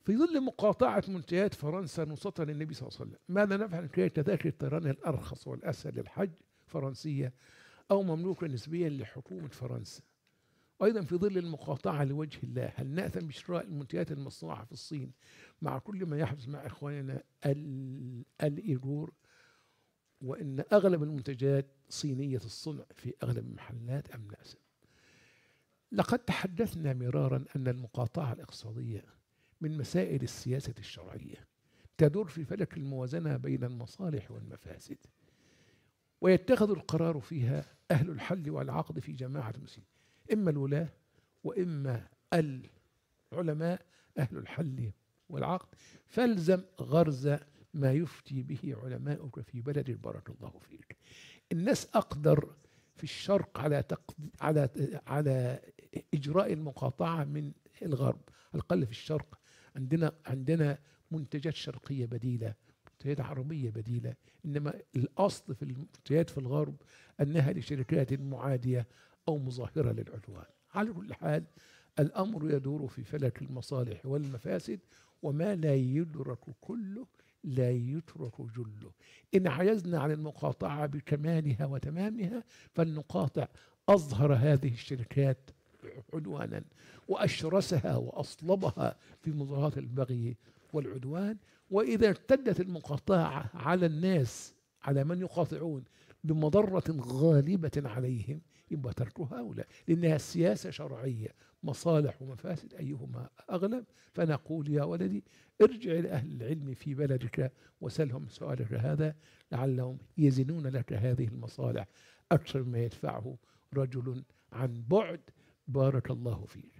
في ظل مقاطعة منتجات فرنسا نصرة للنبي صلى الله عليه وسلم، ماذا نفعل كي تذاكر الطيران الأرخص والأسهل للحج فرنسية أو مملوكة نسبيا لحكومة فرنسا؟ أيضا في ظل المقاطعة لوجه الله، هل نأثم بشراء المنتجات المصنوعة في الصين مع كل ما يحدث مع إخواننا الإيغور، وإن أغلب المنتجات صينية الصنع في أغلب المحلات، أم نأثم؟ لقد تحدثنا مرارا أن المقاطعة الاقتصادية من مسائل السياسة الشرعية، تدور في فلك الموازنة بين المصالح والمفاسد، ويتخذ القرار فيها أهل الحل والعقد في جماعة المسلمين، إما الولاة وإما العلماء أهل الحل والعقد، فالزم غرز ما يفتي به علماؤك في بلد بارك الله فيك. الناس أقدر في الشرق على إجراء المقاطعة من الغرب. القل في الشرق عندنا منتجات شرقية بديلة، منتجات عربية بديلة، إنما الأصل في المنتجات في الغرب أنها لشركات معادية أو مظاهرة للعدوان. على كل حال الأمر يدور في فلك المصالح والمفاسد، وما لا يدرك كله لا يترك جله. إن عجزنا عن المقاطعة بكمالها وتمامها فلنقاطع أظهر هذه الشركات عدوانا وأشرسها وأصلبها في مظاهرات البغي والعدوان. وإذا ارتدت المقاطعة على الناس، على من يقاطعون، بمضرة غالبة عليهم، يبقى تركها أولى، لأنها سياسة شرعية، مصالح ومفاسد أيهما أغلب. فنقول يا ولدي ارجع لأهل العلم في بلدك وسلهم سؤالك هذا، لعلهم يزنون لك هذه المصالح أكثر ما يدفعه رجل عن بعد. بارك الله فيك.